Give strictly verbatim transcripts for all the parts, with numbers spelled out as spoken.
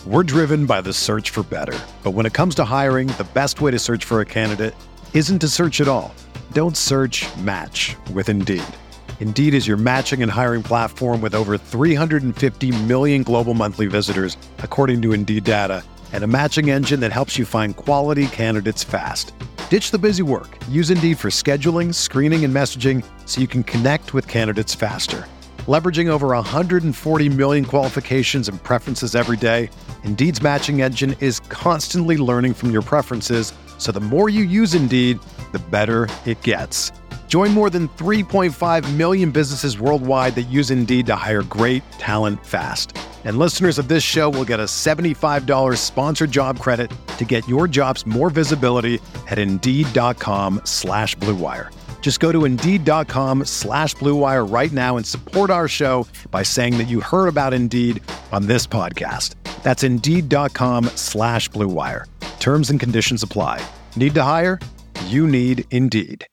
We're driven by the search for better. But when it comes to hiring, the best way to search for a candidate isn't to search at all. Don't search, match with Indeed. Indeed is your matching and hiring platform with over three hundred fifty million global monthly visitors, according to Indeed data, and a matching engine that helps you find quality candidates fast. Ditch the busy work. Use Indeed for scheduling, screening, and messaging so you can connect with candidates faster. Leveraging over one hundred forty million qualifications and preferences every day, Indeed's matching engine is constantly learning from your preferences, so the more you use Indeed, the better it gets. Join more than three point five million businesses worldwide that use Indeed to hire great talent fast. And listeners of this show will get a seventy-five dollars sponsored job credit to get your jobs more visibility at Indeed.com slash Blue Wire. Just go to Indeed.com slash Blue Wire right now and support our show by saying that you heard about Indeed on this podcast. That's Indeed.com slash Blue Wire. Terms and conditions apply. Need to hire? You need Indeed.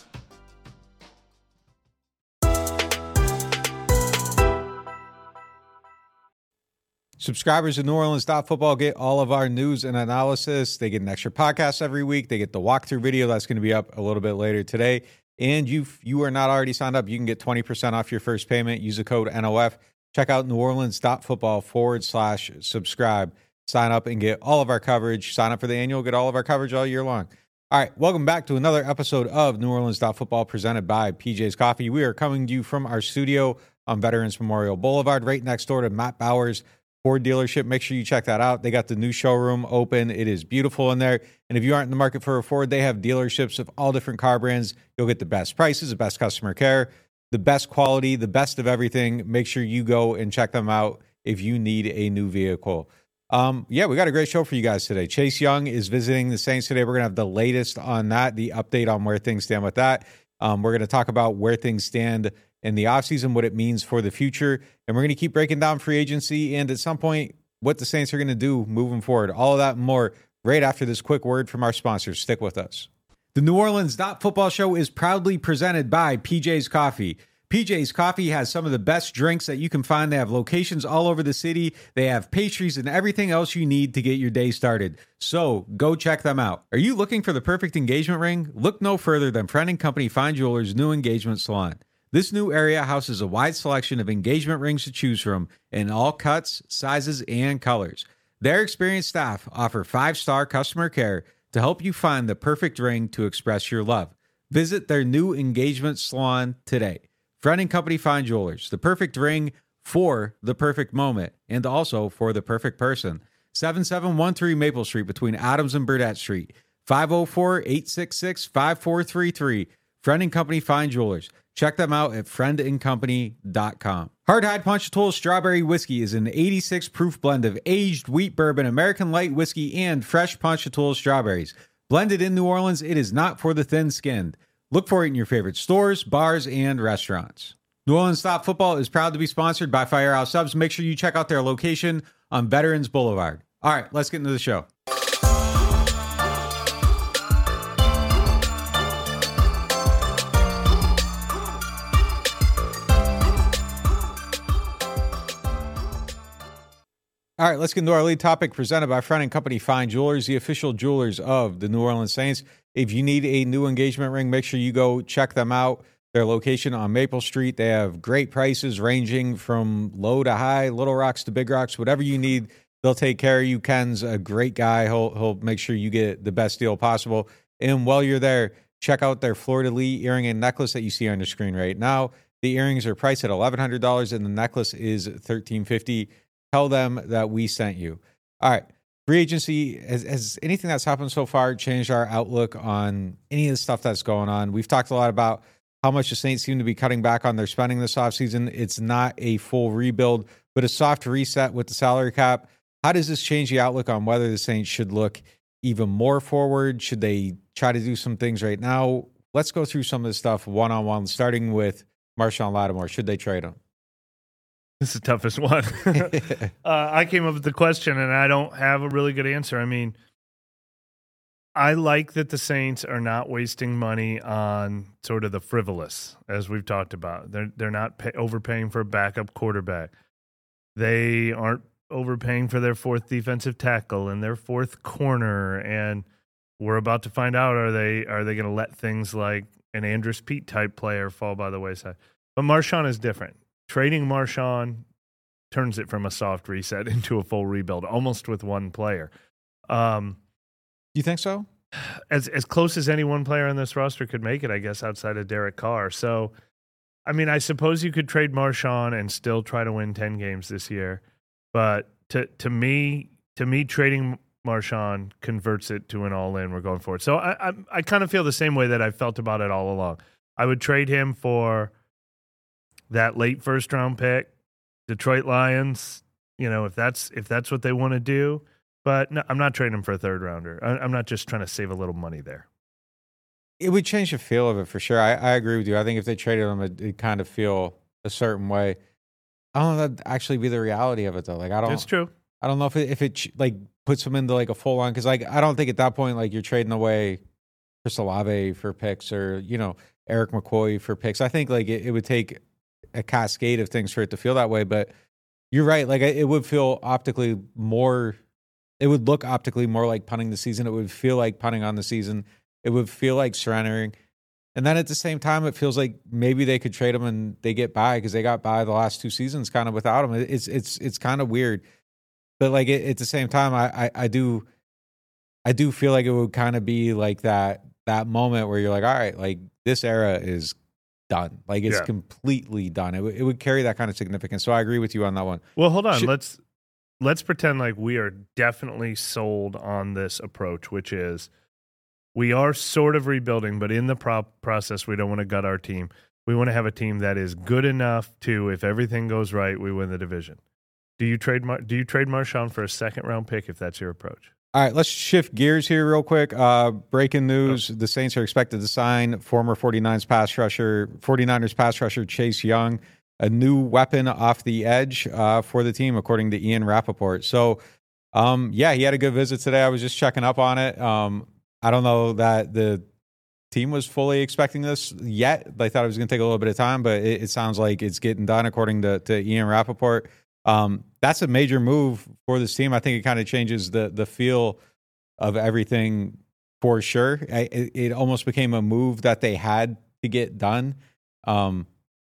Subscribers of New Orleans Football get all of our news and analysis. They get an extra podcast every week. They get the walkthrough video that's going to be up a little bit later today. And you you are not already signed up, you can get twenty percent off your first payment. Use the code N O F. Check out New Orleans Football forward slash subscribe. Sign up and get all of our coverage. Sign up for the annual, get all of our coverage all year long. All right, welcome back to another episode of New Orleans Football presented by P J's Coffee. We are coming to you from our studio on Veterans Memorial Boulevard, right next door to Matt Bowers Ford dealership. Make sure you check that out. They got the new showroom open. It is beautiful in there. And if you aren't in the market for a Ford, they have dealerships of all different car brands. You'll get the best prices, the best customer care, the best quality, the best of everything. Make sure you go and check them out if you need a new vehicle. Um, yeah, we got a great show for you guys today. Chase Young is visiting the Saints today. We're going to have the latest on that, the update on where things stand with that. Um, we're going to talk about where things stand in the offseason, what it means for the future. And we're going to keep breaking down free agency and at some point, what the Saints are going to do moving forward. All of that and more right after this quick word from our sponsors. Stick with us. The New Orleans Football Show is proudly presented by P J's Coffee. P J's Coffee has some of the best drinks that you can find. They have locations all over the city. They have pastries and everything else you need to get your day started. So go check them out. Are you looking for the perfect engagement ring? Look no further than Friend and Company Fine Jewelers' new engagement salon. This new area houses a wide selection of engagement rings to choose from in all cuts, sizes, and colors. Their experienced staff offer five-star customer care to help you find the perfect ring to express your love. Visit their new engagement salon today. Friend and Company Fine Jewelers, the perfect ring for the perfect moment and also for the perfect person. seventy-seven thirteen Maple Street between Adams and Burdett Street. five oh four, eight six six, five four three three. Friend and Company Fine Jewelers. Check them out at friend and company dot com. Hardhide Ponchatoula Strawberry Whiskey is an eighty-six proof blend of aged wheat bourbon, American light whiskey, and fresh Ponchatoula strawberries. Blended in New Orleans, it is not for the thin-skinned. Look for it in your favorite stores, bars, and restaurants. New Orleans Football is proud to be sponsored by Firehouse Subs. Make sure you check out their location on Veterans Boulevard. All right, let's get into the show. All right, let's get into our lead topic presented by Friend and Company Fine Jewelers, the official jewelers of the New Orleans Saints. If you need a new engagement ring, make sure you go check them out. Their location on Maple Street. They have great prices ranging from low to high, little rocks to big rocks, whatever you need. They'll take care of you. Ken's a great guy. He'll, he'll make sure you get the best deal possible. And while you're there, check out their fleur-de-lis earring and necklace that you see on the screen right now. The earrings are priced at eleven hundred dollars and the necklace is thirteen fifty. Tell them that we sent you. All right. Free agency, has, has anything that's happened so far changed our outlook on any of the stuff that's going on? We've talked a lot about how much the Saints seem to be cutting back on their spending this offseason. It's not a full rebuild, but a soft reset with the salary cap. How does this change the outlook on whether the Saints should look even more forward? Should they try to do some things right now? Let's go through some of this stuff one-on-one, starting with Marshon Lattimore. Should they trade him? This is the toughest one. uh, I came up with the question, and I don't have a really good answer. I mean, I like that the Saints are not wasting money on sort of the frivolous, as we've talked about. They're they're not pay, overpaying for a backup quarterback. They aren't overpaying for their fourth defensive tackle and their fourth corner, and we're about to find out, are they are they going to let things like an Andrus Peat type player fall by the wayside? But Marshawn is different. Trading Marshawn turns it from a soft reset into a full rebuild, almost with one player. Um, you think so? As as close as any one player on this roster could make it, I guess, outside of Derek Carr. So, I mean, I suppose you could trade Marshawn and still try to win ten games this year. But to to me, to me, trading Marshawn converts it to an all-in. We're going for it. So I I, I kind of feel the same way that I felt about it all along. I would trade him for that late first-round pick, Detroit Lions. You know, if that's if that's what they want to do. But no, I'm not trading him for a third rounder. I'm not just trying to save a little money there. It would change the feel of it for sure. I, I agree with you. I think if they traded him, it, it'd kind of feel a certain way. I don't know if that'd actually be the reality of it though. Like I don't. It's true. I don't know if it, if it like puts him into like a full on, because like I don't think at that point like you're trading away Chris Olave for picks or you know Eric McCoy for picks. I think like it, it would take a cascade of things for it to feel that way. But you're right. Like it would feel optically more. It would look optically more like punting the season. It would feel like punting on the season. It would feel like surrendering. And then at the same time, it feels like maybe they could trade him and they get by because they got by the last two seasons kind of without him. It's it's it's kind of weird. But like it, at the same time, I, I I do I do feel like it would kind of be like that that moment where you're like, all right, like this era is done. Like it's yeah. completely done. It, w- it would carry that kind of significance. So I agree with you on that one. Well, hold on. Should, let's let's pretend like we are definitely sold on this approach, which is we are sort of rebuilding, but in the pro- process, we don't want to gut our team. We want to have a team that is good enough to, if everything goes right, we win the division. Do you trade Mar- Do you trade Marshawn for a second round pick if that's your approach? All right, let's shift gears here real quick. Uh, breaking news, oh. The Saints are expected to sign former 49ers pass rusher, 49ers pass rusher Chase Young, a new weapon off the edge uh, for the team, according to Ian Rappaport. So, um, yeah, he had a good visit today. I was just checking up on it. Um, I don't know that the team was fully expecting this yet. They thought it was going to take a little bit of time, but it, it sounds like it's getting done, according to, to Ian Rappaport. Um, that's a major move for this team. I think it kind of changes the the feel of everything for sure. It, it almost became a move that they had to get done. Um,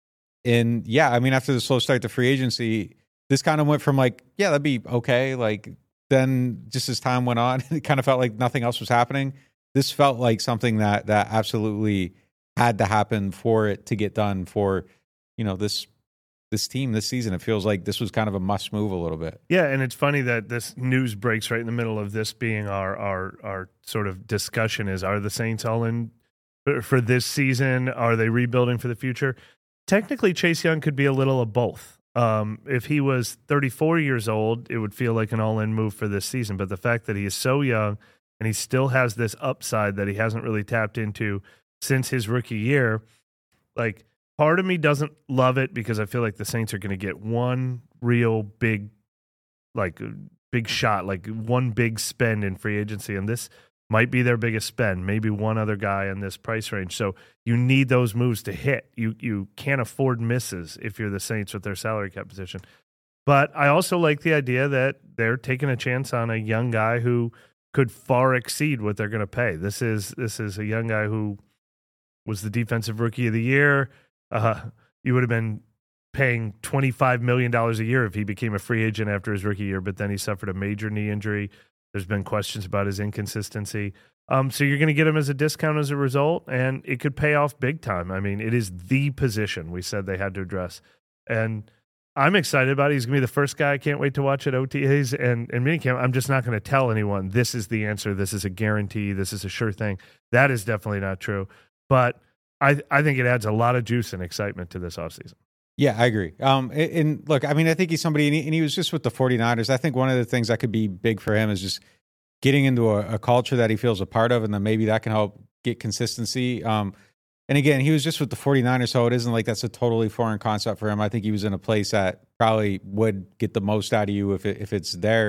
and yeah, I mean, after the slow start to free agency, this kind of went from like, yeah, that'd be okay. Like then just as time went on, it kind of felt like nothing else was happening. This felt like something that that absolutely had to happen for it to get done for, you know, this this team this season. It feels like this was kind of a must move a little bit. Yeah, and it's funny that this news breaks right in the middle of this being our our our sort of discussion is, are the Saints all in for this season? Are they rebuilding for the future? Technically, Chase Young could be a little of both. Um, if he was thirty-four years old, it would feel like an all-in move for this season. But the fact that he is so young and he still has this upside that he hasn't really tapped into since his rookie year, like, part of me doesn't love it because I feel like the Saints are going to get one real big, like, big shot, like one big spend in free agency. And this might be their biggest spend, maybe one other guy in this price range. So you need those moves to hit. You you can't afford misses if you're the Saints with their salary cap position. But I also like the idea that they're taking a chance on a young guy who could far exceed what they're going to pay. This is this is a young guy who was the defensive rookie of the year. Uh, you would have been paying twenty-five million dollars a year if he became a free agent after his rookie year, but then he suffered a major knee injury. There's been questions about his inconsistency. Um, so you're going to get him as a discount as a result, and it could pay off big time. I mean, it is the position we said they had to address. And I'm excited about it. He's going to be the first guy I can't wait to watch at O T As and, and minicamp. I'm just not going to tell anyone this is the answer, this is a guarantee, this is a sure thing. That is definitely not true. But I, I think it adds a lot of juice and excitement to this offseason. Yeah, I agree. Um, and, and look, I mean, I think he's somebody, and he, and he was just with the 49ers. I think one of the things that could be big for him is just getting into a, a culture that he feels a part of, and then maybe that can help get consistency. Um, and again, he was just with the 49ers, so it isn't like that's a totally foreign concept for him. I think he was in a place that probably would get the most out of you if it, if it's there.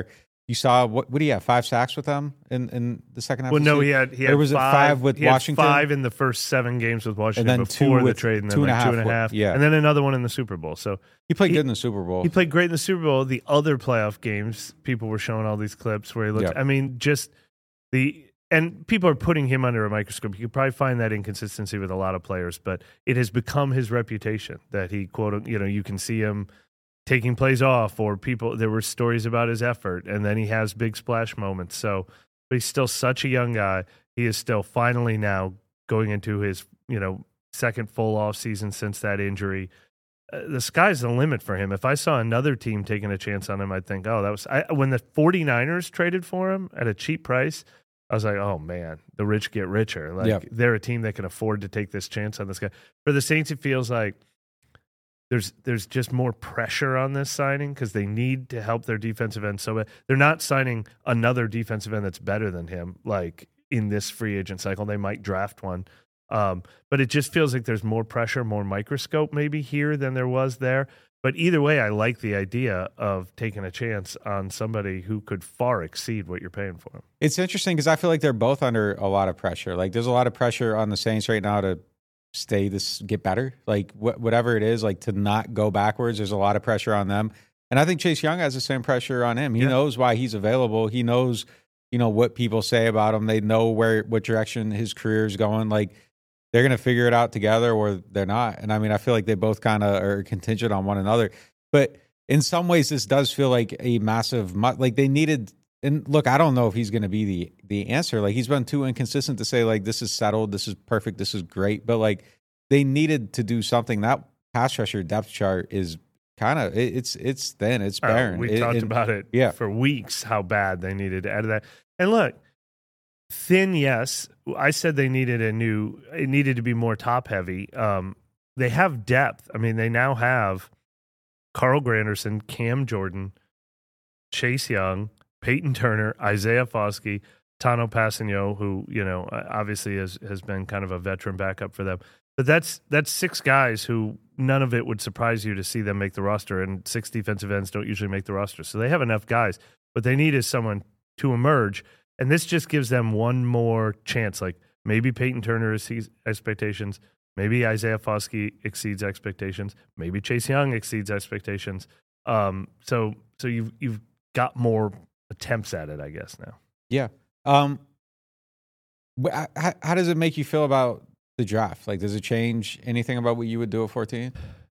You saw what? What do you have? Five sacks with them in, in the second half. Well, of the no, season? he had he had or was five, it five with he had Washington? Five in the first seven games with Washington, and then before two with, the trade, and then two and like a two and a half. half, Yeah, and then another one in the Super Bowl. So he played he, good in the Super Bowl. He played great in the Super Bowl. The other playoff games, people were showing all these clips where he looked. Yep. I mean, just the and people are putting him under a microscope. You could probably find that inconsistency with a lot of players, but it has become his reputation that he quote. You know, you can see him taking plays off, or people, there were stories about his effort, and then he has big splash moments. So, but he's still such a young guy. He is still finally now going into his, you know, second full off season since that injury. Uh, the sky's the limit for him. If I saw another team taking a chance on him, I'd think, oh, that was, I, when the 49ers traded for him at a cheap price, I was like, oh man, the rich get richer. Like yep. they're a team that can afford to take this chance on this guy. For the Saints, it feels like, There's there's just more pressure on this signing because they need to help their defensive end so bad. They're not signing another defensive end that's better than him, like in this free agent cycle. They might draft one. Um, but it just feels like there's more pressure, more microscope maybe here than there was there. But either way, I like the idea of taking a chance on somebody who could far exceed what you're paying for him. It's interesting because I feel like they're both under a lot of pressure. Like there's a lot of pressure on the Saints right now to stay this get better, like wh- whatever it is, like to not go backwards. There's a lot of pressure on them, and I think Chase Young has the same pressure on him. He yeah. knows why he's available. He knows, you know, what people say about him. They know where what direction his career is going. Like they're gonna figure it out together, or they're not. And I mean, I feel like they both kind of are contingent on one another. But in some ways, this does feel like a massive, like they needed. And look, I don't know if he's going to be the the answer. Like he's been too inconsistent to say like this is settled, this is perfect, this is great. But like they needed to do something. That pass rusher depth chart is kind of it, it's it's thin, it's barren. Uh, we it, talked it, about it yeah. for weeks how bad they needed to add to that. And look, thin, yes. I said they needed a new. It needed to be more top heavy. Um, they have depth. I mean, they now have Carl Granderson, Cam Jordan, Chase Young, Peyton Turner, Isaiah Foskey, Tano Passanio, who, you know, obviously has, has been kind of a veteran backup for them. But that's that's six guys who none of it would surprise you to see them make the roster, and six defensive ends don't usually make the roster. So they have enough guys. What they need is someone to emerge, and this just gives them one more chance. Like maybe Peyton Turner exceeds expectations, maybe Isaiah Foskey exceeds expectations, maybe Chase Young exceeds expectations. Um, so so you've you've got more attempts at it, I guess, now. Yeah. Um, how, how does it make you feel about the draft? Like, does it change anything about what you would do at fourteen?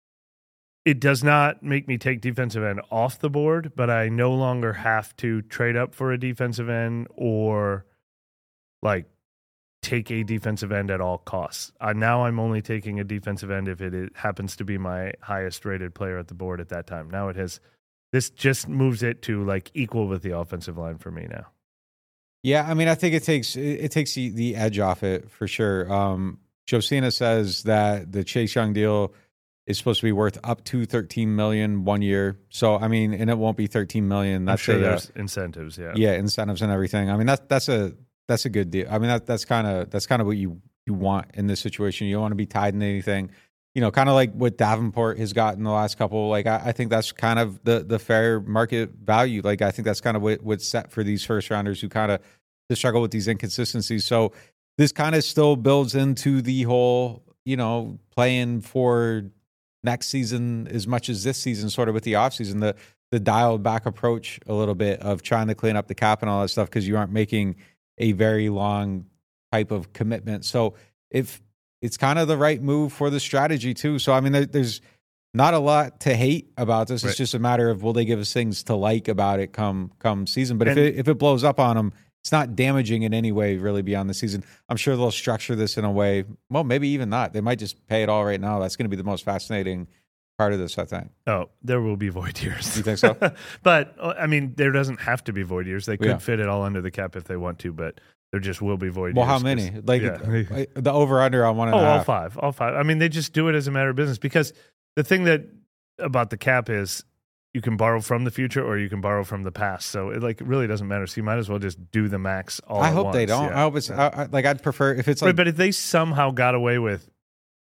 It does not make me take defensive end off the board, but I no longer have to trade up for a defensive end or, like, take a defensive end at all costs. Uh, now I'm only taking a defensive end if it, it happens to be my highest rated player at the board at that time. Now it has... This just moves it to like equal with the offensive line for me now. Yeah, I mean, I think it takes it takes the, the edge off it for sure. Um, Josina says that the Chase Young deal is supposed to be worth up to thirteen million dollars one year. So I mean, and it won't be thirteen million dollars. That's I'm sure a, there's uh, incentives. Yeah, yeah, incentives and everything. I mean, that's that's a that's a good deal. I mean, that that's kind of that's kind of what you you want in this situation. You don't want to be tied into anything. You know, kind of like what Davenport has gotten the last couple. Like, I, I think that's kind of the the fair market value. Like, I think that's kind of what, what's set for these first rounders who kind of struggle with these inconsistencies. So this kind of still builds into the whole, you know, playing for next season as much as this season, sort of with the offseason, the the dialed back approach a little bit of trying to clean up the cap and all that stuff because you aren't making a very long type of commitment. So if it's kind of the right move for the strategy too. So, I mean, there, there's not a lot to hate about this. Right. It's just a matter of, will they give us things to like about it come, come season? But and, if it, if it blows up on them, it's not damaging in any way really beyond the season. I'm sure they'll structure this in a way, well, maybe even not. They might just pay it all right now. That's going to be the most fascinating part of this, I think. Oh, there will be void years. You think so? But, I mean, there doesn't have to be void years. They could yeah. fit it all under the cap if they want to, but there just will be void well, years. Well, how many? Like yeah. the over-under on one and oh, a half. all five. All five. I mean, they just do it as a matter of business because the thing that about the cap is you can borrow from the future or you can borrow from the past. So it like really doesn't matter. So you might as well just do the max all I at hope once. they don't. Yeah. I hope it's yeah. I, I, like I'd prefer if it's like. Right, but if they somehow got away with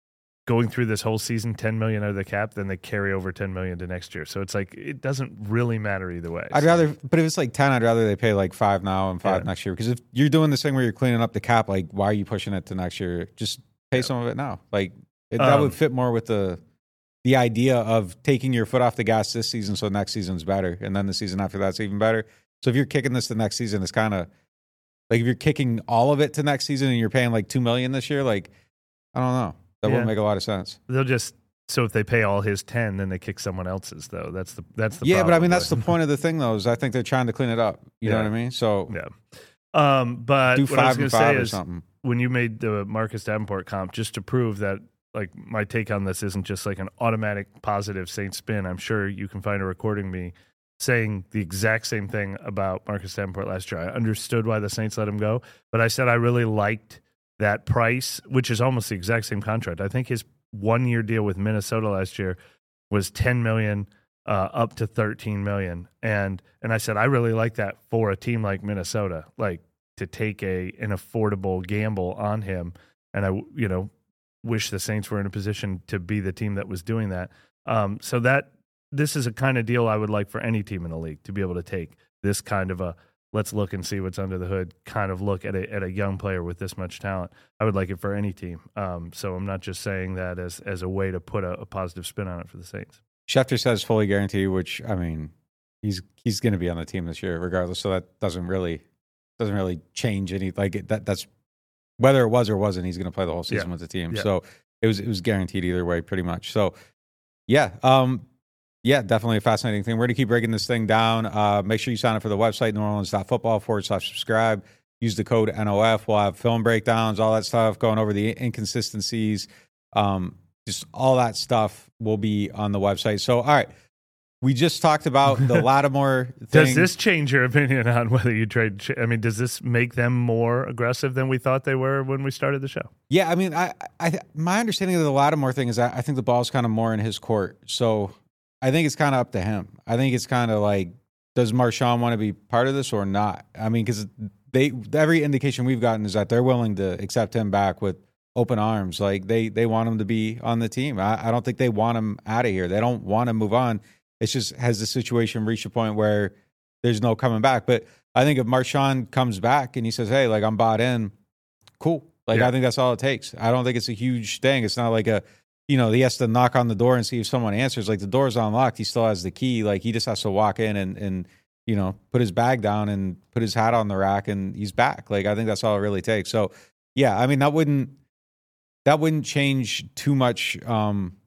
going through this whole season ten million out of the cap, then they carry over ten million to next year. So it's like it doesn't really matter either way. I'd so. rather, but if it's like ten, I'd rather they pay like five now and five Yeah. next year. Because if you're doing this thing where you're cleaning up the cap, like why are you pushing it to next year? Just pay Yeah. some of it now. Like it, that Um, would fit more with the the idea of taking your foot off the gas this season, so next season's better, and then the season after that's even better. So if you're kicking this to next season, it's kind of like if you're kicking all of it to next season and you're paying like two million this year, like I don't know, that Yeah. wouldn't make a lot of sense. They'll just so if they pay all his ten, then they kick someone else's though. That's the that's the Yeah, problem, but I mean that's the point of the thing though. Is I think they're trying to clean it up. You know Yeah. what I mean? So yeah. Um, but do what I was five going and to say five or is something. when you made the Marcus Davenport comp, just to prove that, like my take on this isn't just like an automatic positive Saints spin. I'm sure you can find a recording of me saying the exact same thing about Marcus Davenport last year. I understood why the Saints let him go, but I said I really liked that price, which is almost the exact same contract. I think his one-year deal with Minnesota last year was ten million dollars uh, up to thirteen million dollars. And and I said I really like that for a team like Minnesota, like to take a an affordable gamble on him. And I, you know, wish the Saints were in a position to be the team that was doing that. Um, so that this is a kind of deal I would like for any team in the league to be able to take this kind of a let's look and see what's under the hood kind of look at a at a young player with this much talent. I would like it for any team. Um, so I'm not just saying that as as a way to put a, a positive spin on it for the Saints. Schefter says fully guaranteed, which I mean, he's he's going to be on the team this year regardless. So that doesn't really doesn't really change any. Like it, that that's whether it was or wasn't, he's going to play the whole season Yeah. with the team. Yeah. So it was it was guaranteed either way, pretty much. So yeah, um, yeah, definitely a fascinating thing. We're going to keep breaking this thing down. Uh, make sure you sign up for the website, neworleans.football forward slash subscribe. Use the code N O F. We'll have film breakdowns, all that stuff, going over the inconsistencies. Um, just all that stuff will be on the website. So, all right. We just talked about the Lattimore thing. Does this change your opinion on whether you trade? I mean, does this make them more aggressive than we thought they were when we started the show? Yeah, I mean, I, I, my understanding of the Lattimore thing is that I think the ball's kind of more in his court. So I think it's kind of up to him. I think it's kind of like, does Marshawn want to be part of this or not? I mean, because they every indication we've gotten is that they're willing to accept him back with open arms. Like they they want him to be on the team. I, I don't think they want him out of here. They don't want to move on. It's just, has the situation reached a point where there's no coming back? But I think if Marshawn comes back and he says, hey, like I'm bought in, cool. Like Yeah. I think that's all it takes. I don't think it's a huge thing. It's not like a, you know, he has to knock on the door and see if someone answers. Like the door's unlocked. He still has the key. Like he just has to walk in and, and, you know, put his bag down and put his hat on the rack and he's back. Like I think that's all it really takes. So yeah, I mean, that wouldn't, that wouldn't change too much. Um,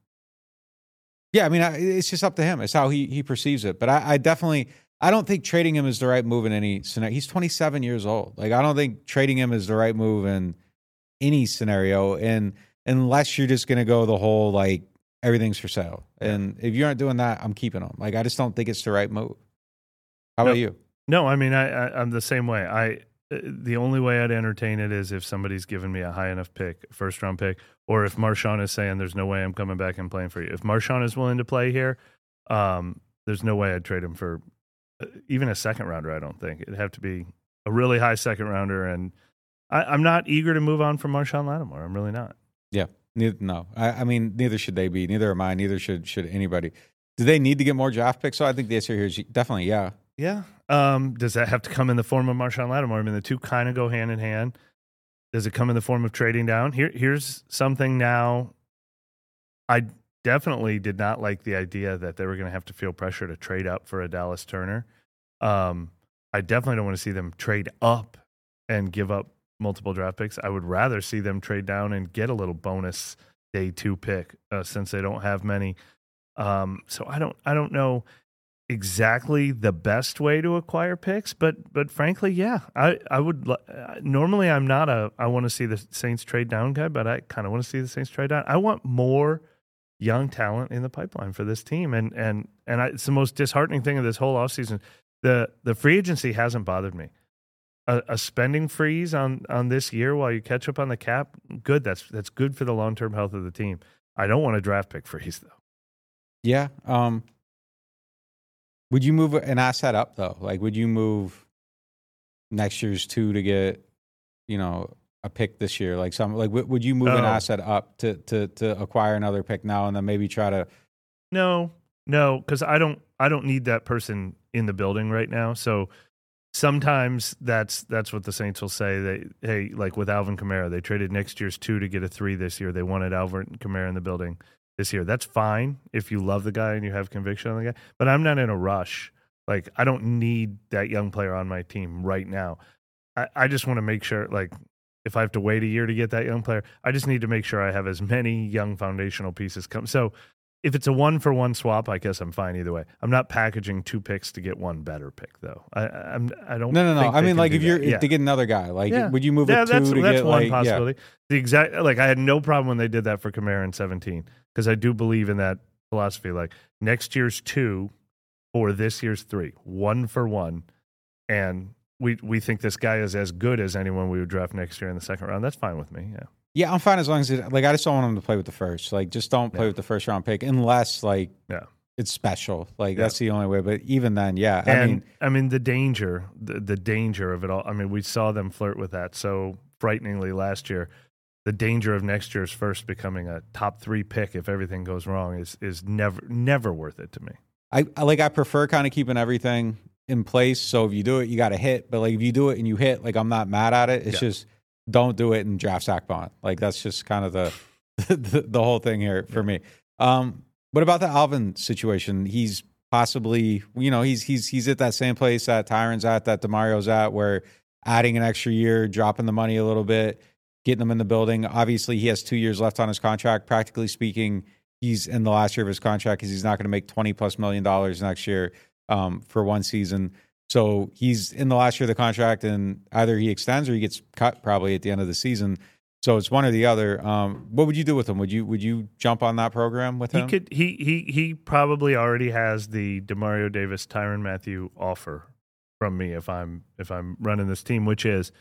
Yeah, I mean, I, it's just up to him. It's how he he perceives it. But I, I definitely, I don't think trading him is the right move in any scenario. He's twenty-seven years old. Like, I don't think trading him is the right move in any scenario. And unless you're just going to go the whole, like, everything's for sale. And if you aren't doing that, I'm keeping him. Like, I just don't think it's the right move. How about No. you? No, I mean, I, I, I'm the same way. I the only way I'd entertain it is if somebody's given me a high enough pick, a first round pick, or if Marshawn is saying there's no way I'm coming back and playing for you. If Marshawn is willing to play here, um, there's no way I'd trade him for uh, even a second rounder. I don't think it'd have to be a really high second rounder, and I, I'm not eager to move on from Marshawn Lattimore. I'm really not. Yeah, neither, no. I, I mean, neither should they be. Neither am I. Neither should should anybody. Do they need to get more draft picks? So I think the answer here is definitely yeah. Yeah. Um, does that have to come in the form of Marshawn Lattimore? I mean, the two kind of go hand in hand. Does it come in the form of trading down? Here, here's something now. I definitely did not like the idea that they were going to have to feel pressure to trade up for a Dallas Turner. Um, I definitely don't want to see them trade up and give up multiple draft picks. I would rather see them trade down and get a little bonus day two pick uh, since they don't have many. Um, so I don't, I don't know exactly the best way to acquire picks, but but frankly, yeah, I I would uh, normally I'm not a I want to see the Saints trade down guy, but I kind of want to see the Saints trade down. I want more young talent in the pipeline for this team, and and and I, it's the most disheartening thing of this whole offseason. The the free agency hasn't bothered me. A, a spending freeze on on this year while you catch up on the cap, good. That's that's good for the long term health of the team. I don't want a draft pick freeze though. Yeah. Um. Would you move an asset up though? Like, would you move next year's two to get, you know, a pick this year? Like some like w- would you move oh. an asset up to to to acquire another pick now and then maybe try to? No, no, because I don't I don't need that person in the building right now. So sometimes that's that's what the Saints will say. They hey, like with Alvin Kamara, they traded next year's two to get a three this year. They wanted Alvin Kamara in the building this year. That's fine if you love the guy and you have conviction on the guy. But I'm not in a rush. Like I don't need that young player on my team right now. I, I just want to make sure, like, if I have to wait a year to get that young player, I just need to make sure I have as many young foundational pieces come. So if it's a one-for-one swap, I guess I'm fine either way. I'm not packaging two picks to get one better pick, though. I I'm, I don't. No, no, no. Think I mean, like, if that. you're yeah. to get another guy, like, yeah. would you move yeah, it two that's, to that's get one like, possibility. Yeah. The exact like I had no problem when they did that for Kamara in seventeen because I do believe in that philosophy. Like next year's two or this year's three, one for one, and we we think this guy is as good as anyone we would draft next year in the second round. That's fine with me. Yeah. Yeah, I'm fine as long as it, like I just don't want him to play with the first. Like, just don't play yeah. with the first round pick unless like yeah. it's special. Like yeah. that's the only way. But even then, yeah. And, I mean, I mean the danger, the, the danger of it all. I mean, we saw them flirt with that so frighteningly last year. The danger of next year's first becoming a top three pick if everything goes wrong is is never never worth it to me. I, I like I prefer kind of keeping everything in place. So if you do it, you got to hit. But like if you do it and you hit, like I'm not mad at it. It's yeah. just. Don't do it and draft Zach Bond. Like that's just kind of the the, the whole thing here for me. Um, what about the Alvin situation? He's possibly, you know, he's he's he's at that same place that Tyron's at, that DeMario's at, where adding an extra year, dropping the money a little bit, getting them in the building. Obviously, he has two years left on his contract. Practically speaking, he's in the last year of his contract because he's not going to make twenty plus million dollars next year um, for one season. So he's in the last year of the contract, and either he extends or he gets cut probably at the end of the season. So it's one or the other. Um, what would you do with him? Would you would you jump on that program with him? He could. He he he probably already has the DeMario Davis, Tyrann Mathieu offer from me if I'm if I'm running this team, which is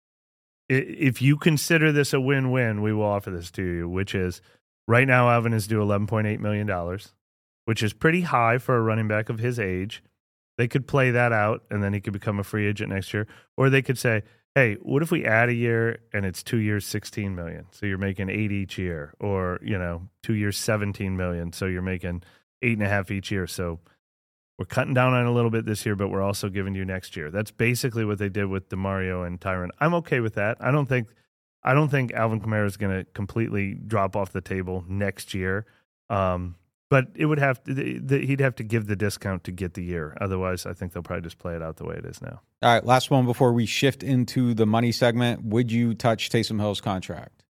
if you consider this a win-win, we will offer this to you. Which is right now, Alvin is due eleven point eight million dollars, which is pretty high for a running back of his age. They could play that out, and then he could become a free agent next year. Or they could say, hey, what if we add a year and it's two years, sixteen million dollars? So you're making eight each year. Or, you know, two years, seventeen million dollars. So you're making eight and a half each year. So we're cutting down on a little bit this year, but we're also giving you next year. That's basically what they did with DeMario and Tyrann. I'm okay with that. I don't think I don't think Alvin Kamara is going to completely drop off the table next year. Um But it would have to, the, the, he'd have to give the discount to get the year. Otherwise, I think they'll probably just play it out the way it is now. All right, last one before we shift into the money segment. Would you touch Taysom Hill's contract?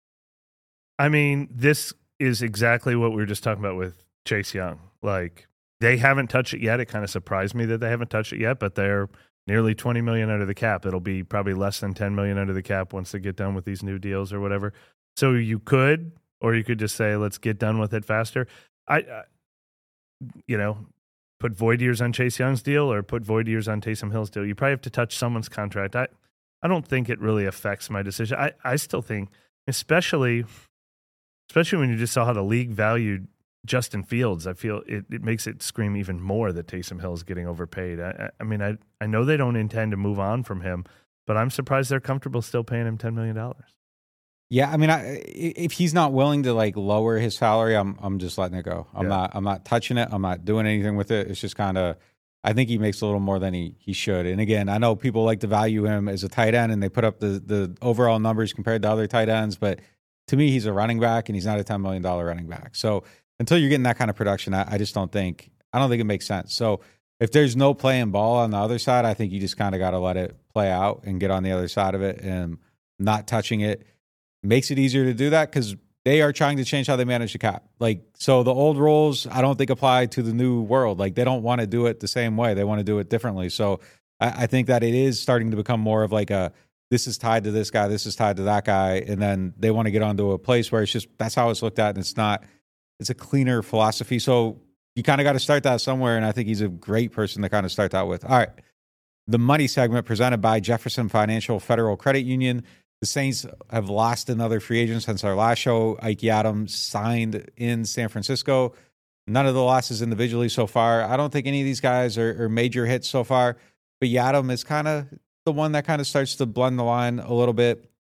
I mean, this is exactly what we were just talking about with Chase Young. Like, they haven't touched it yet. It kind of surprised me that they haven't touched it yet, but they're nearly twenty million dollars under the cap. It'll be probably less than ten million dollars under the cap once they get done with these new deals or whatever. So you could, or you could just say, let's get done with it faster. I, uh, you know, put void years on Chase Young's deal or put void years on Taysom Hill's deal. You probably have to touch someone's contract. I, I don't think it really affects my decision. I, I still think, especially, especially when you just saw how the league valued Justin Fields, I feel it, it makes it scream even more that Taysom Hill is getting overpaid. I, I mean, I, I know they don't intend to move on from him, but I'm surprised they're comfortable still paying him ten million dollars. Yeah, I mean, I, if he's not willing to like lower his salary, I'm I'm just letting it go. I'm yeah. not I'm not touching it. I'm not doing anything with it. It's just kind of, I think he makes a little more than he he should. And again, I know people like to value him as a tight end, and they put up the the overall numbers compared to other tight ends. But to me, he's a running back, and he's not a ten million dollar running back. So until you're getting that kind of production, I, I just don't think I don't think it makes sense. So if there's no playing ball on the other side, I think you just kind of got to let it play out and get on the other side of it and not touching it. Makes it easier to do that because they are trying to change how they manage the cap. Like, so the old rules, I don't think apply to the new world. Like, they don't want to do it the same way. They want to do it differently. So I, I think that it is starting to become more of like a, this is tied to this guy, this is tied to that guy. And then they want to get onto a place where it's just, that's how it's looked at. And it's not, it's a cleaner philosophy. So you kind of got to start that somewhere. And I think he's a great person to kind of start that with. All right. The money segment presented by Jefferson Financial Federal Credit Union. The Saints have lost another free agent since our last show. Ike Adams signed in San Francisco. None of the losses individually so far. I don't think any of these guys are, are major hits so far. But Yadam is kind of the one that kind of starts to blend the line a little bit.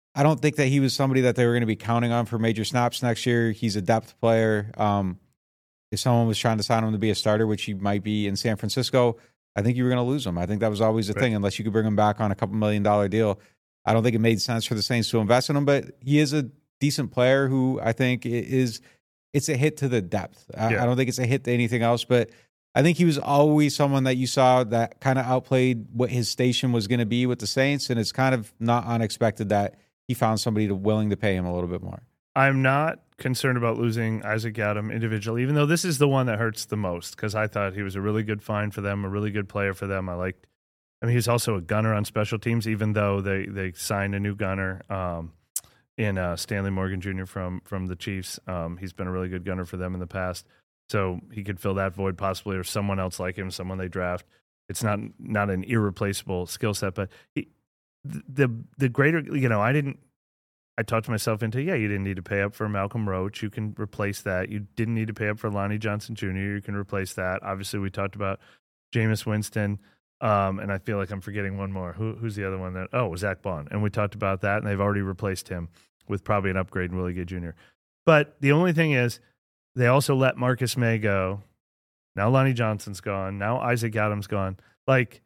I don't think that he was somebody that they were going to be counting on for major snaps next year. He's a depth player. Um, if someone was trying to sign him to be a starter, which he might be in San Francisco, I think you were going to lose him. I think that was always the right. thing, unless you could bring him back on a couple million dollar deal. I don't think it made sense for the Saints to invest in him, but he is a decent player who I think is, it's a hit to the depth. I, yeah. I don't think it's a hit to anything else, but I think he was always someone that you saw that kind of outplayed what his station was going to be with the Saints, and it's kind of not unexpected that he found somebody to, willing to pay him a little bit more. I'm not concerned about losing Isaac Yiadom individually, even though this is the one that hurts the most, because I thought he was a really good find for them, a really good player for them. I liked, I mean, he's also a gunner on special teams, even though they, they signed a new gunner um, in uh, Stanley Morgan Junior from from the Chiefs. Um, he's been a really good gunner for them in the past, so he could fill that void possibly, or someone else like him, someone they draft. It's not not an irreplaceable skill set, but he, the the greater, you know, I didn't. I talked myself into, yeah, you didn't need to pay up for Malcolm Roach. You can replace that. You didn't need to pay up for Lonnie Johnson Junior You can replace that. Obviously, we talked about Jameis Winston, um, and I feel like I'm forgetting one more. Who, who's the other one? That Oh, Zach Bond. And we talked about that, and they've already replaced him with probably an upgrade in Willie Gay Junior But the only thing is, they also let Marcus May go. Now Lonnie Johnson's gone. Now Isaac Yiadom's gone. Like,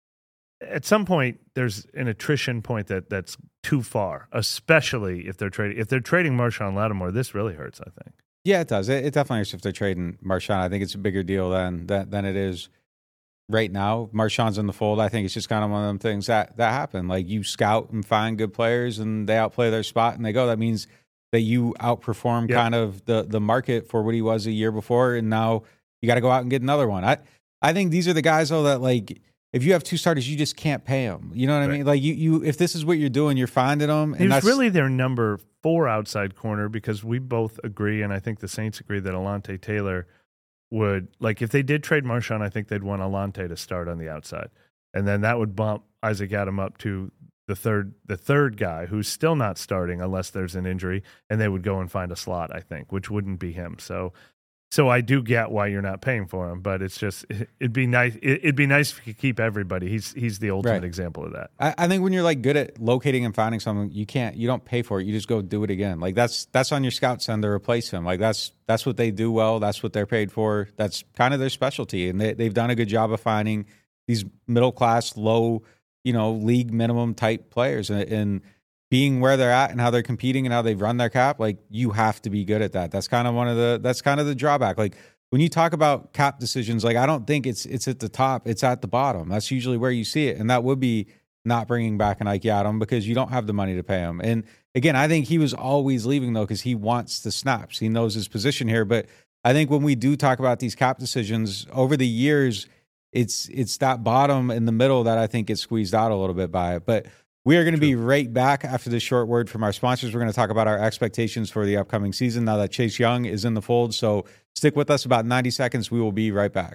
at some point, there's an attrition point that that's too far, especially if they're trading. If they're trading Marshawn Lattimore, this really hurts, I think. Yeah, it does. It, it definitely hurts if they're trading Marshawn. I think it's a bigger deal than than, than it is right now. Marshawn's in the fold. I think it's just kind of one of them things that, that happen. Like, you scout and find good players, and they outplay their spot, and they go. That means that you outperform yep. kind of the, the market for what he was a year before, and now you got to go out and get another one. I, I think these are the guys, though, that, like, if you have two starters, you just can't pay them. You know what right. I mean? Like, you, you, if this is what you're doing, you're finding them. And He's that's really their number four outside corner, because we both agree, and I think the Saints agree, that Alontae Taylor would, like, if they did trade Marshawn, I think they'd want Alontae to start on the outside. And then that would bump Isaac Yiadom up to the third the third guy, who's still not starting unless there's an injury, and they would go and find a slot, I think, which wouldn't be him. So So I do get why you're not paying for him, but it's just, it'd be nice. It'd be nice if you could keep everybody. He's he's the ultimate right. example of that. I, I think when you're like good at locating and finding something, you can't, you don't pay for it. You just go do it again. Like that's that's on your scouts end to replace him. Like that's that's what they do well. That's what they're paid for. That's kind of their specialty, and they they've done a good job of finding these middle class, low, you know, league minimum type players, and. and being where they're at and how they're competing and how they've run their cap, like you have to be good at that. That's kind of one of the, that's kind of the drawback. Like when you talk about cap decisions, like I don't think it's, it's at the top, it's at the bottom. That's usually where you see it. And that would be not bringing back an Ike Yiadom because you don't have the money to pay him. And again, I think he was always leaving though, because he wants the snaps. He knows his position here. But I think when we do talk about these cap decisions over the years, it's, it's that bottom in the middle that I think gets squeezed out a little bit by it. But we are going to be right back after this short word from our sponsors. We're going to talk about our expectations for the upcoming season now that Chase Young is in the fold. So stick with us about ninety seconds. We will be right back.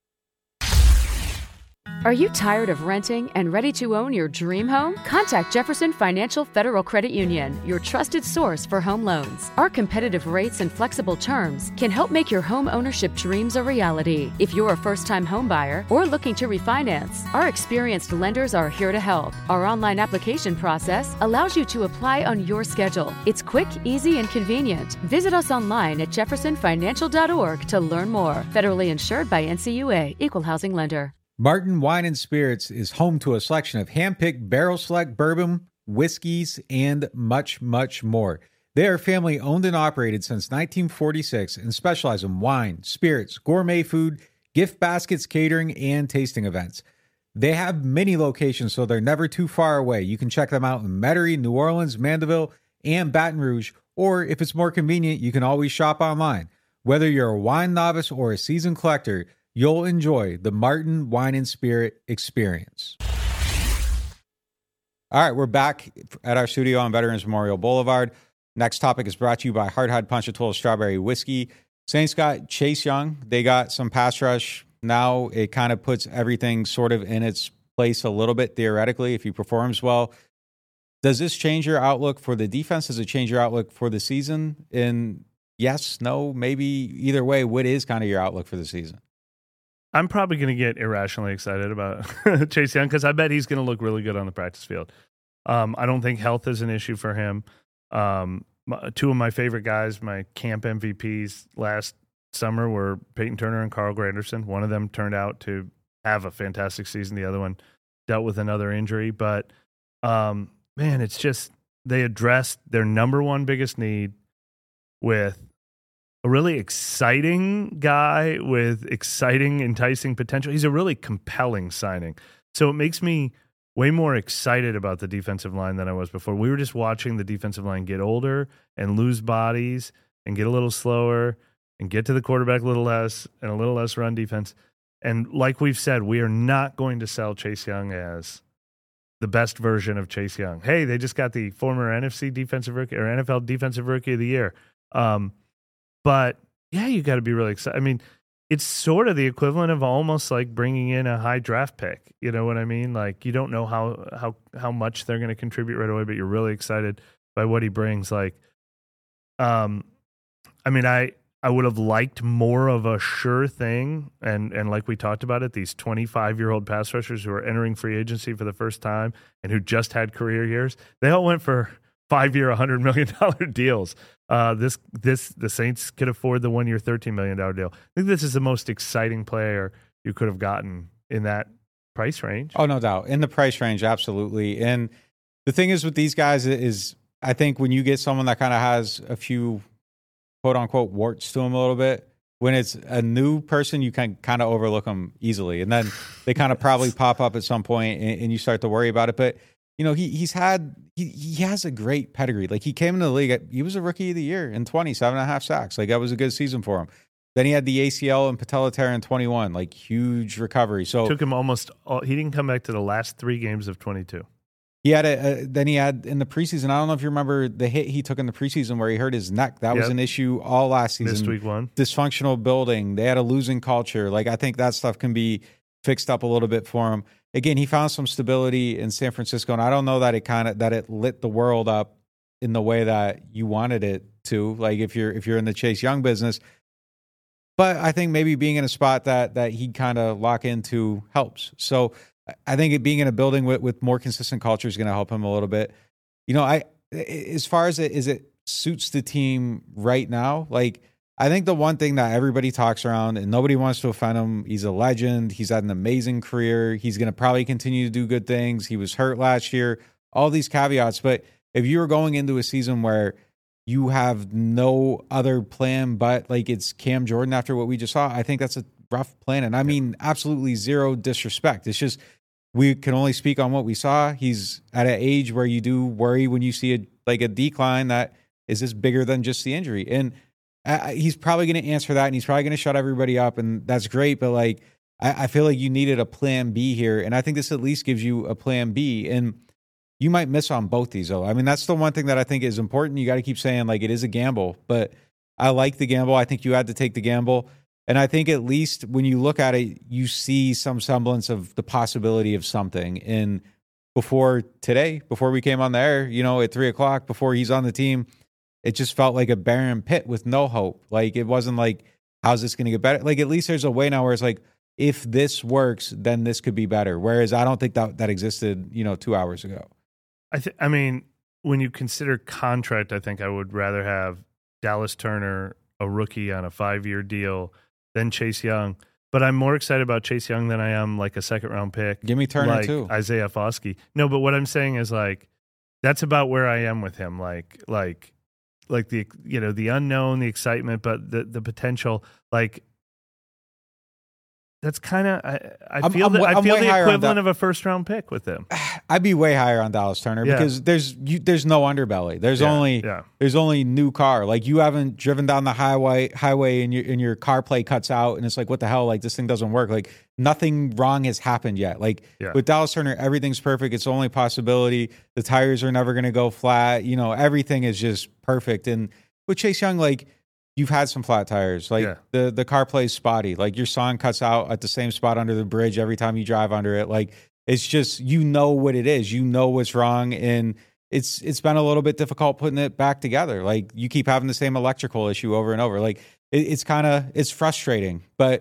Are you tired of renting and ready to own your dream home? Contact Jefferson Financial Federal Credit Union, your trusted source for home loans. Our competitive rates and flexible terms can help make your home ownership dreams a reality. If you're a first-time home buyer or looking to refinance, our experienced lenders are here to help. Our online application process allows you to apply on your schedule. It's quick, easy, and convenient. Visit us online at jefferson financial dot org to learn more. Federally insured by N C U A, Equal Housing Lender. Martin Wine and Spirits is home to a selection of hand-picked barrel select bourbon, whiskeys, and much, much more. They are family owned and operated since nineteen forty-six and specialize in wine, spirits, gourmet food, gift baskets, catering, and tasting events. They have many locations, so they're never too far away. You can check them out in Metairie, New Orleans, Mandeville, and Baton Rouge, or if it's more convenient, you can always shop online. Whether you're a wine novice or a seasoned collector, you'll enjoy the Martin Wine and Spirit experience. All right, we're back at our studio on Veterans Memorial Boulevard. Next topic is brought to you by Hard Hide Punchatoula Strawberry Whiskey. Saints got Chase Young. They got some pass rush. Now it kind of puts everything sort of in its place a little bit theoretically if he performs well. Does this change your outlook for the defense? Does it change your outlook for the season? And yes, no, maybe either way, what is kind of your outlook for the season? I'm probably going to get irrationally excited about Chase Young because I bet he's going to look really good on the practice field. Um, I don't think health is an issue for him. Um, my, two of my favorite guys, my camp M V Ps last summer, were Peyton Turner and Carl Granderson. One of them turned out to have a fantastic season. The other one dealt with another injury. But, um, man, it's just they addressed their number one biggest need with a really exciting guy with exciting, enticing potential. He's a really compelling signing. So it makes me way more excited about the defensive line than I was before. We were just watching the defensive line get older and lose bodies and get a little slower and get to the quarterback a little less and a little less run defense. And like we've said, we are not going to sell Chase Young as the best version of Chase Young. Hey, they just got the former N F C defensive rookie or N F L defensive rookie of the year. Um, but yeah, you got to be really excited. I mean, it's sort of the equivalent of almost like bringing in a high draft pick. You know what I mean? Like, you don't know how how how much they're going to contribute right away, but you're really excited by what he brings. Like, um, I mean, I I would have liked more of a sure thing, and and like we talked about it, these twenty-five year old pass rushers who are entering free agency for the first time and who just had career years, they all went for five year, one hundred million dollars deals. Uh, this, this, the Saints could afford the one year, thirteen million dollars deal. I think this is the most exciting player you could have gotten in that price range. Oh, no doubt. In the price range, absolutely. And the thing is with these guys is, I think when you get someone that kind of has a few quote unquote warts to them a little bit, when it's a new person, you can kind of overlook them easily. And then they kind of probably pop up at some point and, and you start to worry about it. But you know, he he's had he he has a great pedigree. Like, he came into the league, he was a rookie of the year in twenty, seven and a half sacks. Like, that was a good season for him. Then he had the A C L and patella tear in twenty-one, like huge recovery. So it took him almost all, he didn't come back to the last three games of twenty-two. He had a, a then he had in the preseason. I don't know if you remember the hit he took in the preseason where he hurt his neck. That yep. was an issue all last season. Missed week one. Dysfunctional building. They had a losing culture. Like, I think that stuff can be fixed up a little bit for him. Again, he found some stability in San Francisco, and I don't know that it kind of that it lit the world up in the way that you wanted it to. Like, if you're if you're in the Chase Young business, but I think maybe being in a spot that that he kind of lock into helps. So I think it being in a building with, with more consistent culture is going to help him a little bit. You know, I as far as it is it suits the team right now, like, I think the one thing that everybody talks around and nobody wants to offend him, he's a legend. He's had an amazing career. He's going to probably continue to do good things. He was hurt last year, all these caveats. But if you were going into a season where you have no other plan but like it's Cam Jordan after what we just saw, I think that's a rough plan. And I mean, absolutely zero disrespect. It's just we can only speak on what we saw. He's at an age where you do worry when you see a like a decline that is this bigger than just the injury. And Uh, he's probably going to answer that, and he's probably going to shut everybody up, and that's great. But like, I, I feel like you needed a plan B here, and I think this at least gives you a plan B. And you might miss on both these, though. I mean, that's the one thing that I think is important. You got to keep saying like it is a gamble, but I like the gamble. I think you had to take the gamble, and I think at least when you look at it, you see some semblance of the possibility of something. And before today, before we came on the air, you know, at three o'clock, before he's on the team, it just felt like a barren pit with no hope. Like, it wasn't like, how's this going to get better? Like, at least there's a way now where it's like, if this works, then this could be better. Whereas I don't think that that existed, you know, two hours ago. I th- I mean, when you consider contract, I think I would rather have Dallas Turner, a rookie on a five-year deal, than Chase Young. But I'm more excited about Chase Young than I am like a second-round pick. Give me Turner, like too. Isaiah Foskey. No, but what I'm saying is, like, that's about where I am with him. Like, like, like the, you know, the unknown, the excitement, but the, the potential, like, that's kind of, I, I I'm, feel I'm, that, I I'm feel way the higher on equivalent Da- of a first round pick with him. I'd be way higher on Dallas Turner Yeah. because there's you, there's no underbelly. There's Yeah, only yeah. there's only new car. Like, you haven't driven down the highway highway and your and your CarPlay cuts out and it's like, what the hell? Like, this thing doesn't work. Like, nothing wrong has happened yet. Like, Yeah. with Dallas Turner, everything's perfect. It's the only possibility. The tires are never going to go flat. You know, everything is just perfect. And with Chase Young, like, you've had some flat tires. Like, Yeah. the the car plays spotty. Like, your song cuts out at the same spot under the bridge every time you drive under it. Like, it's just, you know what it is. You know what's wrong, and it's it's been a little bit difficult putting it back together. Like, you keep having the same electrical issue over and over. Like, it, it's kind of it's frustrating, but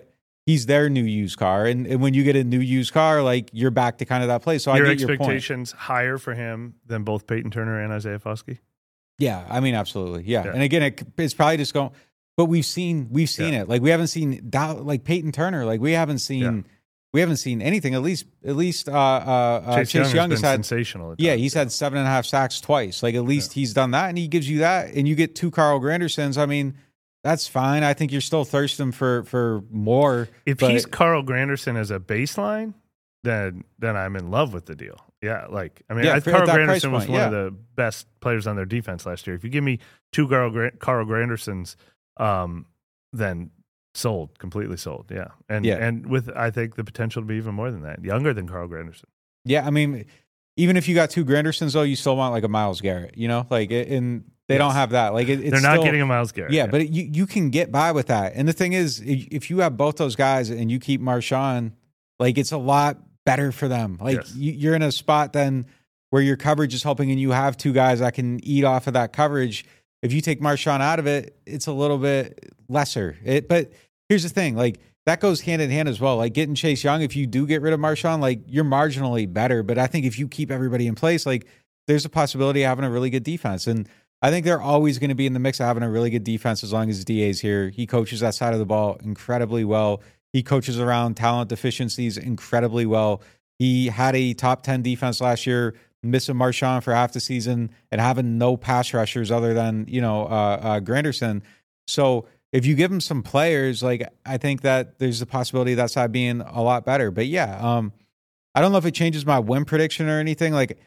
he's their new used car. And, and when you get a new used car, like you're back to kind of that place. So your I get your point. expectations higher for him than both Peyton Turner and Isaiah Foskey? Yeah, I mean, absolutely. Yeah. Yeah. And again, it, it's probably just going, but we've seen, we've seen Yeah. it. Like we haven't seen Dow, like Peyton Turner. Like we haven't seen, Yeah. we haven't seen anything. At least, at least, uh, uh, uh Chase, Chase, Young, Young has has been had, sensational. At yeah, times. he's had seven and a half sacks twice. Like at least he's done that, and he gives you that, and you get two Carl Grandersons. I mean, that's fine. I think you're still thirsting for for more. If but- he's Carl Granderson as a baseline, then then I'm in love with the deal. Yeah, like I mean, Yeah, I, for- Carl at that price Granderson was point, one yeah. of the best players on their defense last year. If you give me two Carl, Gra- Carl Grandersons, um, then sold, completely sold. Yeah, and Yeah. and with I think the potential to be even more than that, younger than Carl Granderson. Yeah, I mean, even if you got two Grandersons, though, you still want like a Miles Garrett. You know, like it- and they Yes. don't have that. Like it, it's They're not still- getting a Myles Garrett. Yeah, but it, you you can get by with that. And the thing is, if if you have both those guys and you keep Marshawn, like it's a lot better for them. Like Yes. you, you're in a spot then where your coverage is helping, and you have two guys that can eat off of that coverage. If you take Marshawn out of it, it's a little bit lesser. It, but here's the thing, like that goes hand in hand as well. Like getting Chase Young, if you do get rid of Marshawn, like you're marginally better. But I think if you keep everybody in place, like there's a possibility of having a really good defense. And I think they're always going to be in the mix of having a really good defense as long as D A's here. He coaches that side of the ball incredibly well. He coaches around talent deficiencies incredibly well. He had a top ten defense last year, missing Marshawn for half the season and having no pass rushers other than, you know, uh, uh, Granderson. So if you give him some players, like I think that there's a possibility of that side being a lot better. But yeah, um, I don't know if it changes my win prediction or anything. Like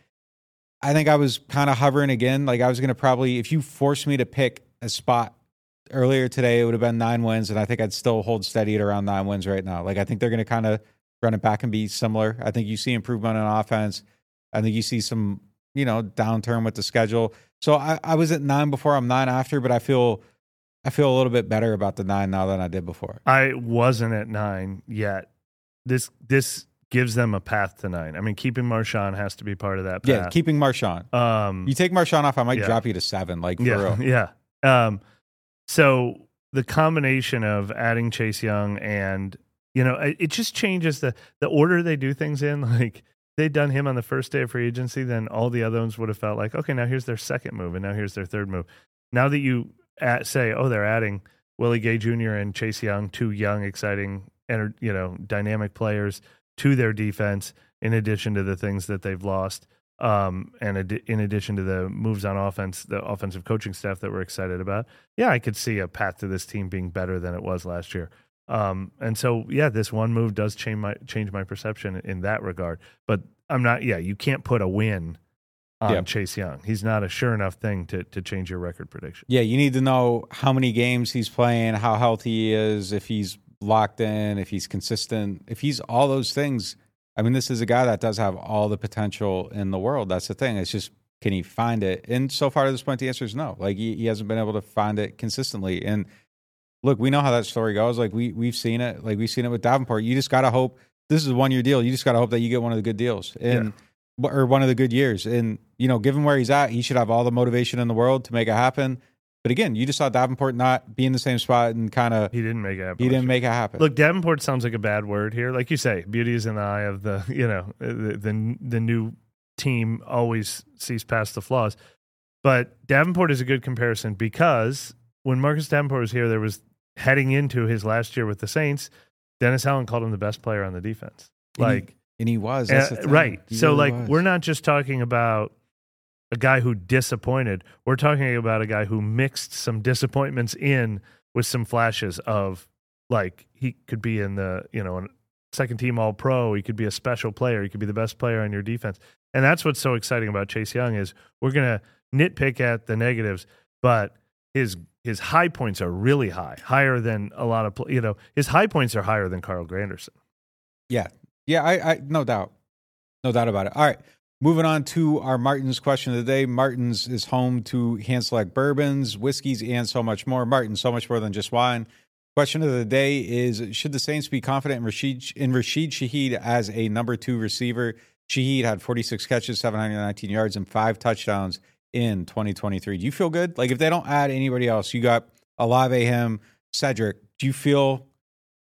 I think I was kind of hovering again. Like I was going to probably, if you forced me to pick a spot earlier today, it would have been nine wins. And I think I'd still hold steady at around nine wins right now. Like I think they're going to kind of run it back and be similar. I think you see improvement on offense. I think you see some, you know, downturn with the schedule. So I, I was at nine before, I'm nine after, but I feel, I feel a little bit better about the nine now than I did before. I wasn't at nine yet. This this gives them a path to nine. I mean, keeping Marshawn has to be part of that path. Yeah, keeping Marshawn. Um, You take Marshawn off, I might yeah. drop you to seven, like for yeah, real. yeah. Um, so the combination of adding Chase Young and, you know, it, it just changes the the order they do things in. Like they'd done him on the first day of free agency, then all the other ones would have felt like, okay, now here's their second move, and now here's their third move. Now that you at, say, oh, they're adding Willie Gay Junior and Chase Young, two young, exciting, ener- you know, dynamic players to their defense, in addition to the things that they've lost, um, and ad- in addition to the moves on offense, the offensive coaching staff that we're excited about. Yeah, I could see a path to this team being better than it was last year. Um, and so, yeah, this one move does change my change my perception in that regard. But I'm not. Yeah, you can't put a win on Yeah. Chase Young. He's not a sure enough thing to to change your record prediction. Yeah, you need to know how many games he's playing, how healthy he is, if he's locked in, if he's consistent, if he's all those things. I mean, this is a guy that does have all the potential in the world. That's the thing. It's just, can he find it? And so far to this point, the answer is no. Like he, he hasn't been able to find it consistently. And look, we know how that story goes. Like we we've seen it. Like we've seen it with Davenport. You just got to hope this is a one year deal. You just got to hope that you get one of the good deals and or one of the good years. And you know, given where he's at, he should have all the motivation in the world to make it happen. But again, you just saw Davenport not be in the same spot and kind of He didn't make it happen. he didn't make it happen. Look, Davenport sounds like a bad word here. Like you say, beauty is in the eye of the, you know, the the, the new team always sees past the flaws. But Davenport is a good comparison because when Marcus Davenport was here, there was heading into his last year with the Saints, Dennis Allen called him the best player on the defense. And he- Like, and he was that's the uh, thing. right. He So, really like, was. we're not just talking about a guy who disappointed. We're talking about a guy who mixed some disappointments in with some flashes of, like, he could be in the, you know, second team all pro. He could be a special player. He could be the best player on your defense. And that's what's so exciting about Chase Young is we're going to nitpick at the negatives, but his his high points are really high, higher than a lot of, pl- you know, his high points are higher than Carl Granderson. Yeah. Yeah, I, I no doubt. No doubt about it. All right. Moving on to our Martin's question of the day. Martin's is home to hand select bourbons, whiskeys, and so much more. Martin, so much more than just wine. Question of the day is, should the Saints be confident in Rashid, in Rashid Shaheed as a number two receiver? Shaheed had forty-six catches, seven hundred nineteen yards, and five touchdowns in twenty twenty-three. Do you feel good? Like if they don't add anybody else, you got Olave, him, Cedric. Do you feel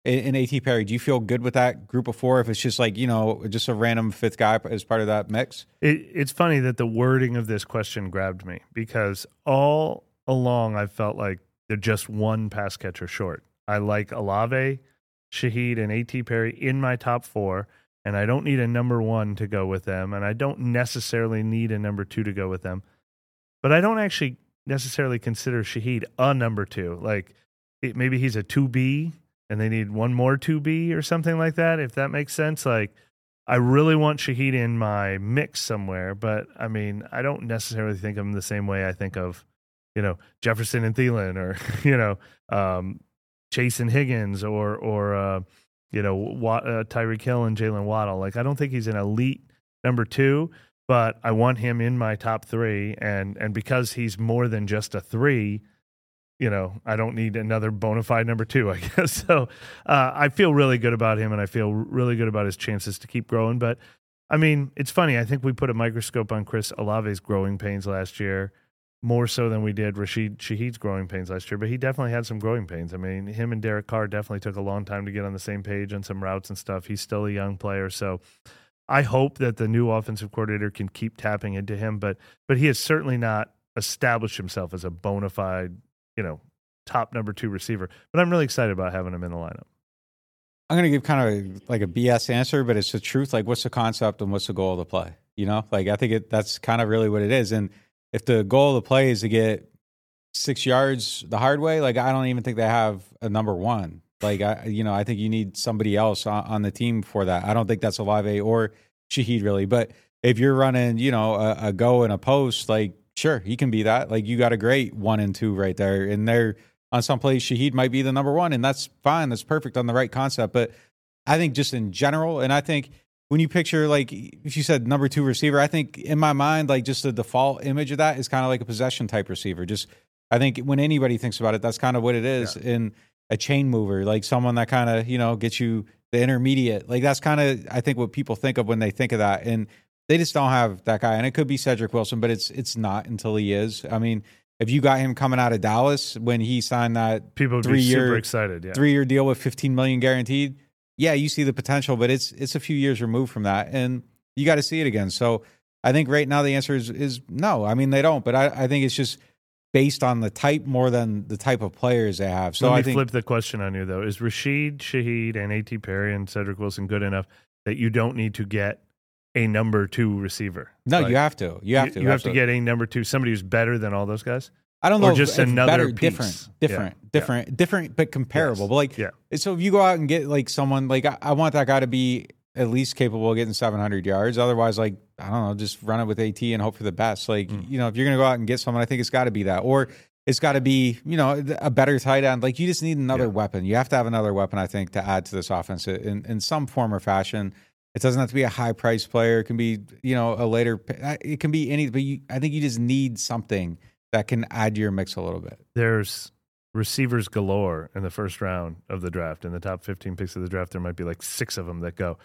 in A T Perry. Do you feel good with that group of four if it's just like, you know, just a random fifth guy as part of that mix? It, it's funny that the wording of this question grabbed me because all along I felt like they're just one pass catcher short. I like Olave, Shaheed, and A T Perry in my top four, and I don't need a number one to go with them, and I don't necessarily need a number two to go with them. But I don't actually necessarily consider Shaheed a number two. Like, it, maybe he's a two B, and they need one more two B or something like that, if that makes sense. Like, I really want Shaheed in my mix somewhere, but, I mean, I don't necessarily think of him the same way I think of, you know, Jefferson and Thielen or, you know, um, Chase and Higgins or, or uh, you know, Watt, uh, Tyreek Hill and Jalen Waddle. Like, I don't think he's an elite number two, but I want him in my top three. And, and because he's more than just a three, you know, I don't need another bona fide number two, I guess. So uh, I feel really good about him, and I feel really good about his chances to keep growing. But, I mean, it's funny. I think we put a microscope on Chris Olave's growing pains last year, more so than we did Rashid Shaheed's growing pains last year, but he definitely had some growing pains. I mean, him and Derek Carr definitely took a long time to get on the same page on some routes and stuff. He's still a young player, so I hope that the new offensive coordinator can keep tapping into him, but but he has certainly not established himself as a bona fide, you know, top number two receiver. But I'm really excited about having him in the lineup. I'm going to give kind of like a B S answer, but it's the truth. Like, what's the concept and what's the goal of the play? You know, like, I think it, that's kind of really what it is. And if the goal of the play is to get six yards the hard way, like, I don't even think they have a number one. Like, I, you know, I think you need somebody else on, on the team for that. I don't think that's Olave or Shaheed really. But if you're running, you know, a, a go and a post, like, sure, he can be that. Like, you got a great one and two right there. And there on some plays, Shaheed might be the number one, and that's fine. That's perfect on the right concept. But I think just in general, and I think when you picture, like, if you said number two receiver, I think in my mind, like, just the default image of that is kind of like a possession type receiver. Just, I think when anybody thinks about it, that's kind of what it is. Yeah. In a chain mover, like someone that kind of, you know, gets you the intermediate. Like, that's kind of, I think, what people think of when they think of that. And they just don't have that guy. And it could be Cedric Wilson, but it's it's not until he is. I mean, if you got him coming out of Dallas when he signed that people would be super excited, yeah, three-year deal with fifteen million dollars guaranteed, yeah, you see the potential, but it's it's a few years removed from that, and you got to see it again. So I think right now the answer is is no. I mean, they don't, but I, I think it's just based on the type more than the type of players they have. So Let me I think, flip the question on you, though. Is Rashid Shaheed and A T Perry and Cedric Wilson good enough that you don't need to get a number two receiver? No, like, you have to. You have to. You, you have to get a number two, somebody who's better than all those guys? I don't know. Or if, just if another better, piece. different, different, yeah. different, yeah. different, but comparable. Yes. But like, yeah. So if you go out and get like someone, like I, I want that guy to be at least capable of getting seven hundred yards. Otherwise, like, I don't know, just run it with AT and hope for the best. Like, mm. you know, if you're going to go out and get someone, I think it's got to be that. Or it's got to be, you know, a better tight end. Like, you just need another yeah. weapon. You have to have another weapon, I think, to add to this offense in, in some form or fashion. It doesn't have to be a high price player. It can be, you know, a later, it can be any, but you, I think you just need something that can add to your mix a little bit. There's receivers galore in the first round of the draft. In the top fifteen picks of the draft, there might be like six of them that go.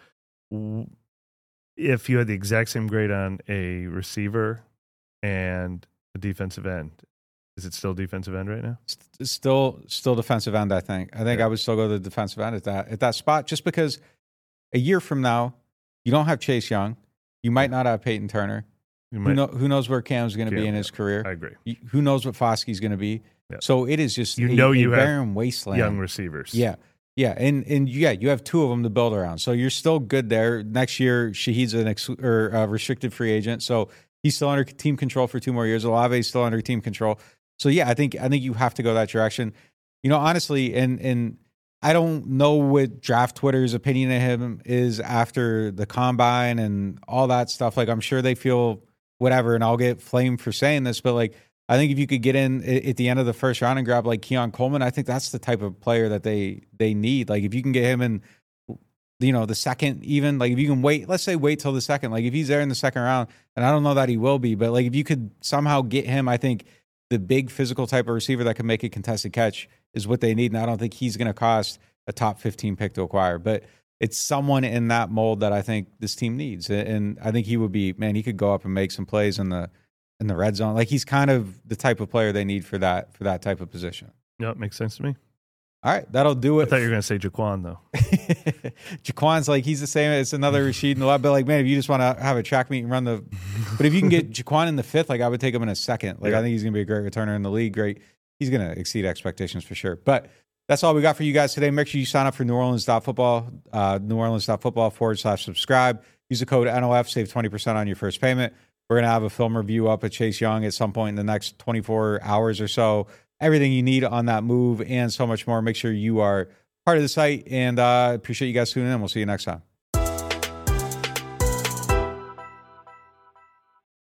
If you had the exact same grade on a receiver and a defensive end, is it still defensive end right now? It's still, still defensive end. I think. I think yeah. I would still go to the defensive end at that at that spot, just because a year from now you don't have Chase Young, you might not have Peyton Turner. Might, who, know, who knows where Cam's going to be in his career? I agree. Who knows what Foskey's going to be? Yeah. So it is just you a, know you a barren have wasteland. Young receivers. Yeah, yeah, and and yeah, you have two of them to build around. So you're still good there. Next year, Shaheed's an ex- or a restricted free agent, so he's still under team control for two more years. Olave's still under team control. So yeah, I think I think you have to go that direction. You know, honestly, and and. I don't know what draft Twitter's opinion of him is after the combine and all that stuff. Like, I'm sure they feel whatever, and I'll get flamed for saying this, but like, I think if you could get in at the end of the first round and grab like Keon Coleman, I think that's the type of player that they they need. Like, if you can get him in, you know, the second, even like if you can wait, let's say wait till the second, like if he's there in the second round, and I don't know that he will be, but like if you could somehow get him, I think the big physical type of receiver that can make a contested catch is what they need. And I don't think he's going to cost a top fifteen pick to acquire, but it's someone in that mold that I think this team needs. And I think he would be, man, he could go up and make some plays in the, in the red zone. Like, he's kind of the type of player they need for that, for that type of position. Yeah, it makes sense to me. All right, that'll do it. I thought you were going to say Jaquan, though. Jaquan's like, he's the same. It's another Rashid and a lot, but like, man, if you just want to have a track meet and run the, but if you can get Jaquan in the fifth, like I would take him in a second. Like yeah. I think he's going to be a great returner in the league. Great. He's going to exceed expectations for sure. But that's all we got for you guys today. Make sure you sign up for New Orleans Football, uh, New Orleans Football forward slash subscribe. Use the code N O F, save twenty percent on your first payment. We're going to have a film review up at Chase Young at some point in the next twenty-four hours or so. Everything you need on that move and so much more. Make sure you are part of the site, and uh, appreciate you guys tuning in. We'll see you next time.